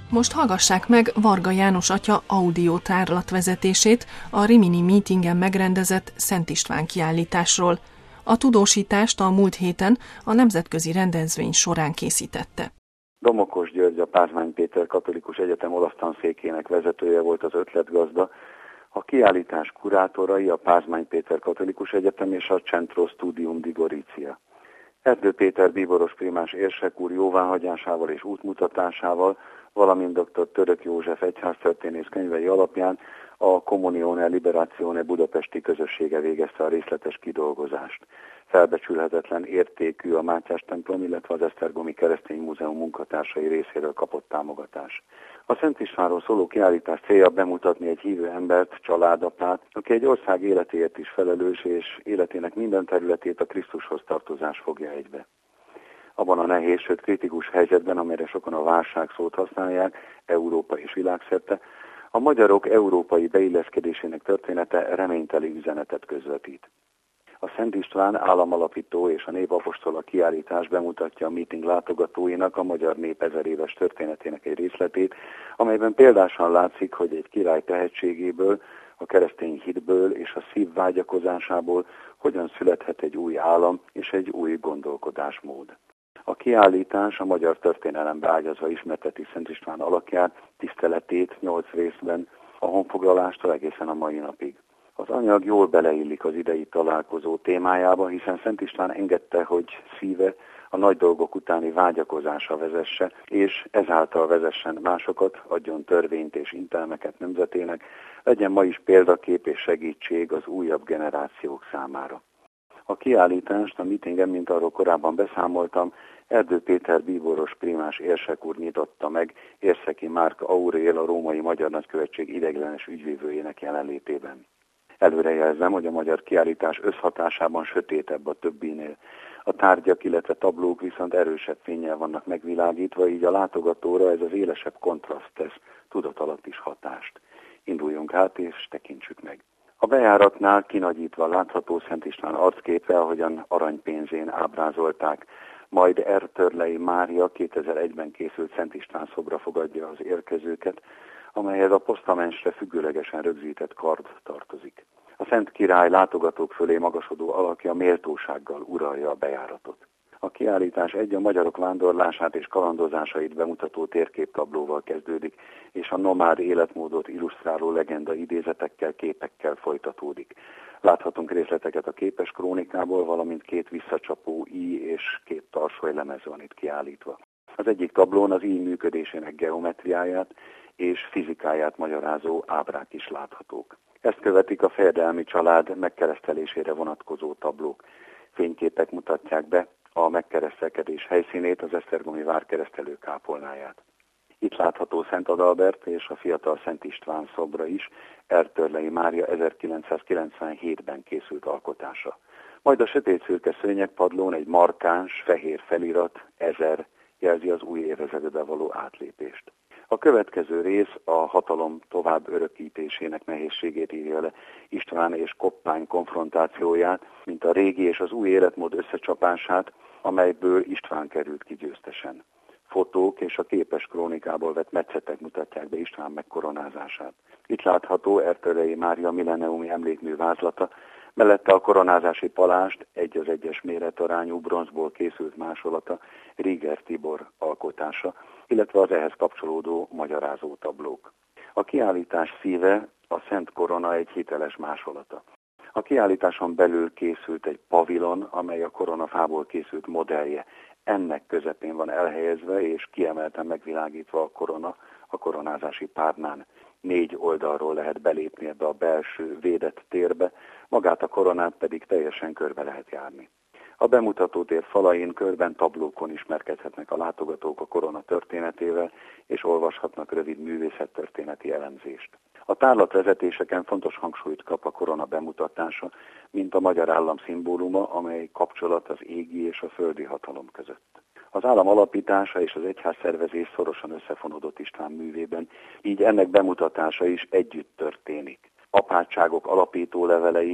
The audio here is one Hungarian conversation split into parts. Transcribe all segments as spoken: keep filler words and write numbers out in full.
Most hallgassák meg Varga János atya audiótárlatvezetését a Rimini Meetingen megrendezett Szent István kiállításról. A tudósítást a múlt héten a nemzetközi rendezvény során készítette. Domokos György, a Pázmány Péter Katolikus Egyetem olasz tanszékének vezetője volt az ötletgazda, a kiállítás kurátorai a Pázmány Péter Katolikus Egyetem és a Centro Studium di Gorizia. Erdő Péter bíboros primás érsek úr jóváhagyásával és útmutatásával, valamint dr. Török József egyháztörténész könyvei alapján a Comunione Liberazione budapesti közössége végezte a részletes kidolgozást. Felbecsülhetetlen értékű a Mátyás templom, illetve az Esztergomi Keresztény Múzeum munkatársai részéről kapott támogatás. A Szent Istvánról szóló kiállítás célja bemutatni egy hívő embert, családapát, aki egy ország életéért is felelős, és életének minden területét a Krisztushoz tartozás fogja egybe. Abban a nehéz, sőt kritikus helyzetben, amelyre sokan a válság szót használják, Európa és világszerte, a magyarok európai beilleszkedésének története reményteli üzenetet közvetít. A Szent István államalapító és a népapostola kiállítás bemutatja a meeting látogatóinak a magyar nép ezer éves történetének egy részletét, amelyben példásan látszik, hogy egy király tehetségéből, a keresztény hitből és a szív vágyakozásából hogyan születhet egy új állam és egy új gondolkodásmód. A kiállítás a magyar történelembe ágyazva ismerteti Szent István alakját, tiszteletét nyolc részben, a honfoglalástól egészen a mai napig. Az anyag jól beleillik az idei találkozó témájába, hiszen Szent István engedte, hogy szíve a nagy dolgok utáni vágyakozása vezesse, és ezáltal vezessen másokat, adjon törvényt és intelmeket nemzetének, legyen ma is példakép és segítség az újabb generációk számára. A kiállítást a meetingen, mint arról korábban beszámoltam, Erdő Péter bíboros primás érsek úr nyitotta meg Érszeki Márk Aurél, a római magyar nagykövetség ideiglenes ügyvívőjének jelenlétében. Előrejelzem, hogy a magyar kiállítás összhatásában sötétebb a többinél. A tárgyak, illetve tablók viszont erősebb fénnyel vannak megvilágítva, így a látogatóra ez az élesebb kontraszt tesz tudatalat is hatást. Induljunk át és tekintsük meg. A bejáratnál kinagyítva látható Szent István arcképe, ahogyan aranypénzén ábrázolták, majd Ertörlei Mária kétezer-egyben készült Szent István szobra fogadja az érkezőket, amelyhez a posztamentsre függőlegesen rögzített kard tartozik. A Szent Király látogatók fölé magasodó alakja méltósággal uralja a bejáratot. A kiállítás egy a magyarok vándorlását és kalandozásait bemutató térképtablóval kezdődik, és a nomád életmódot illusztráló legenda idézetekkel, képekkel folytatódik. Láthatunk részleteket a képes krónikából, valamint két visszacsapó íj és két tarsolylemez van itt kiállítva. Az egyik tablón az íj működésének geometriáját és fizikáját magyarázó ábrák is láthatók. Ezt követik a fejedelmi család megkeresztelésére vonatkozó tablók. Fényképek mutatják be a megkeresztelkedés helyszínét, az esztergomi várkeresztelő kápolnáját. Itt látható Szent Adalbert és a fiatal Szent István szobra is, Ertörlei Mária ezerkilencszázkilencvenhétben készült alkotása. Majd a sötét-szürke szőnyegpadlón egy markáns, fehér felirat, ezer jelzi az új évezredbe való átlépést. A következő rész a hatalom tovább örökítésének nehézségét írja le, István és Koppány konfrontációját, mint a régi és az új életmód összecsapását, amelyből István került ki győztesen. Fotók és a képes krónikából vett metszetek mutatják be István megkoronázását. Itt látható Ertörlei Mária milleniumi emlékmű vázlata, mellette a koronázási palást egy az egyes méretarányú bronzból készült másolata, Riger Tibor alkotása, illetve az ehhez kapcsolódó magyarázó tablók. A kiállítás szíve, a Szent Korona egy hiteles másolata. A kiállításon belül készült egy pavilon, amely a koronafából készült modellje. Ennek közepén van elhelyezve és kiemelten megvilágítva a korona a koronázási párnán. Négy oldalról lehet belépni ebbe a belső védett térbe, magát a koronát pedig teljesen körbe lehet járni. A bemutatótér falain körben tablókon ismerkedhetnek a látogatók a korona történetével, és olvashatnak rövid művészettörténeti elemzést. A tárlatvezetéseken fontos hangsúlyt kap a korona bemutatása, mint a magyar állam szimbóluma, amely kapcsolat az égi és a földi hatalom között. Az állam alapítása és az egyházszervezés szorosan összefonódott István művében, így ennek bemutatása is együtt történik. Apátságok alapító levelei, a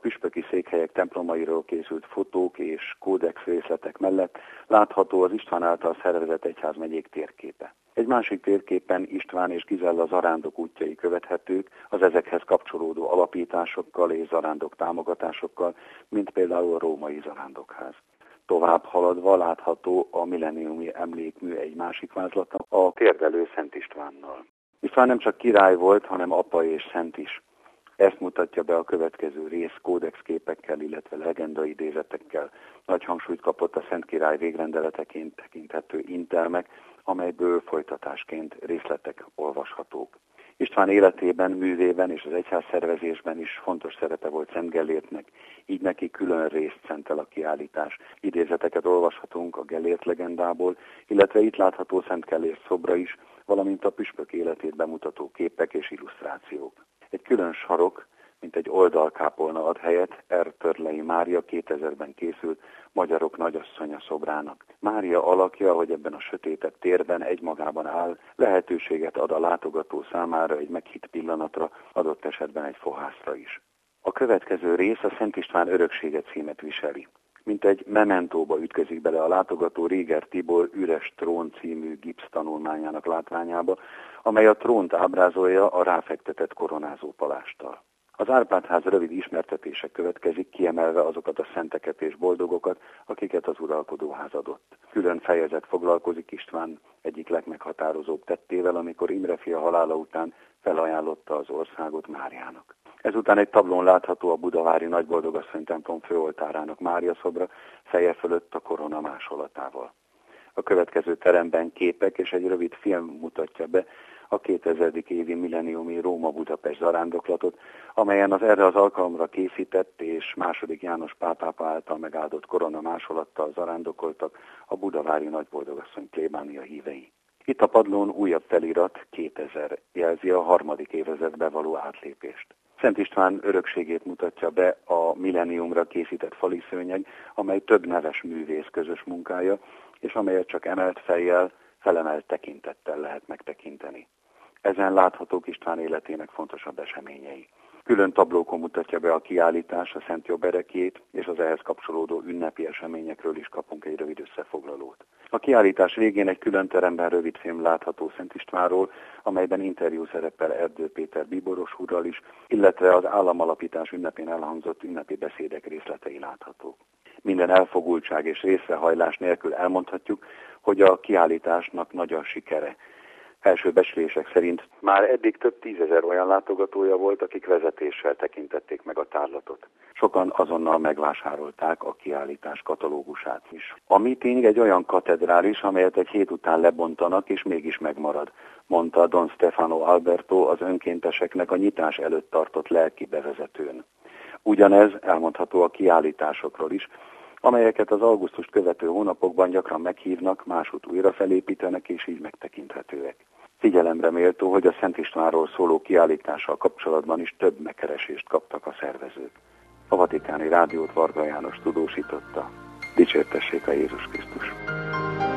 püspöki székhelyek templomairól készült fotók és kódex részletek mellett látható az István által szervezett egyházmegyék térképe. Egy másik térképen István és Gizella zarándok útjai követhetők az ezekhez kapcsolódó alapításokkal és zarándok támogatásokkal, mint például a római zarándokház. Tovább haladva látható a milleniumi emlékmű egy másik vázlata, a térdelő Szent Istvánnal. István nem csak király volt, hanem apa és szent is. Ezt mutatja be a következő rész kódexképekkel, illetve legendaidézetekkel. Nagy hangsúlyt kapott a Szent Király végrendeleteként tekinthető intelmek, amelyből folytatásként részletek olvashatók. István életében, művében és az egyházszervezésben is fontos szerepe volt Szent Gellértnek, így neki külön részt szentel a kiállítás. Idézeteket olvashatunk a Gellért legendából, illetve itt látható Szent Gellért szobra is, valamint a püspök életét bemutató képek és illusztrációk. Egy külön sarok, mint egy oldalkápolna ad helyet Ertörlei Mária kétezerben készült Magyarok nagyasszonya szobrának. Mária alakja, hogy ebben a sötétebb térben egymagában áll, lehetőséget ad a látogató számára egy meghitt pillanatra, adott esetben egy fohászra is. A következő rész a Szent István öröksége címet viseli. Mint egy mementóba ütközik bele a látogató Réger Tibor Üres trón című gipsz tanulmányának látványába, amely a trónt ábrázolja a ráfektetett koronázó palásttal. Az Árpád-ház rövid ismertetése következik, kiemelve azokat a szenteket és boldogokat, akiket az uralkodóház adott. Külön fejezet foglalkozik István egyik legmeghatározóbb tettével, amikor Imre fia halála után felajánlotta az országot Máriának. Ezután egy tablón látható a budavári Nagyboldogasszony templom főoltárának Mária szobra, feje fölött a korona másolatával. A következő teremben képek és egy rövid film mutatja be a kétezredik évi milleniumi Róma-Budapest zarándoklatot, amelyen az erre az alkalomra készített és második János pápápa által megáldott korona másolattal zarándokoltak a budavári Nagyboldogasszony plébánia hívei. Itt a padlón újabb felirat, kétezer, jelzi a harmadik évezredbe való átlépést. Szent István örökségét mutatja be a milleniumra készített fali szőnyeg, amely több neves művész közös munkája, és amelyet csak emelt fejjel, felemelt tekintettel lehet megtekinteni. Ezen láthatók István életének fontosabb eseményei. Külön tablókon mutatja be a kiállítás a Szent Jobb erekjét, és az ehhez kapcsolódó ünnepi eseményekről is kapunk egy rövid összefoglalót. A kiállítás végén egy külön teremben rövidfilm látható Szent Istvánról, amelyben interjú szerepel Erdő Péter bíboros úrral is, illetve az államalapítás ünnepén elhangzott ünnepi beszédek részletei láthatók. Minden elfogultság és részrehajlás nélkül elmondhatjuk, hogy a kiállításnak nagy a sikere. Első becslések szerint már eddig több tízezer olyan látogatója volt, akik vezetéssel tekintették meg a tárlatot. Sokan azonnal megvásárolták a kiállítás katalógusát is. A meeting egy olyan katedrális, amelyet egy hét után lebontanak és mégis megmarad, mondta Don Stefano Alberto az önkénteseknek a nyitás előtt tartott lelki bevezetőn. Ugyanez elmondható a kiállításokról is, amelyeket az augusztust követő hónapokban gyakran meghívnak, másút újra felépítenek és így megtekinthetőek. Figyelemre méltó, hogy a Szent Istvánról szóló kiállítással kapcsolatban is több megkeresést kaptak a szervezők. A Vatikáni Rádiót Varga János tudósította. Dicsértessék a Jézus Krisztus!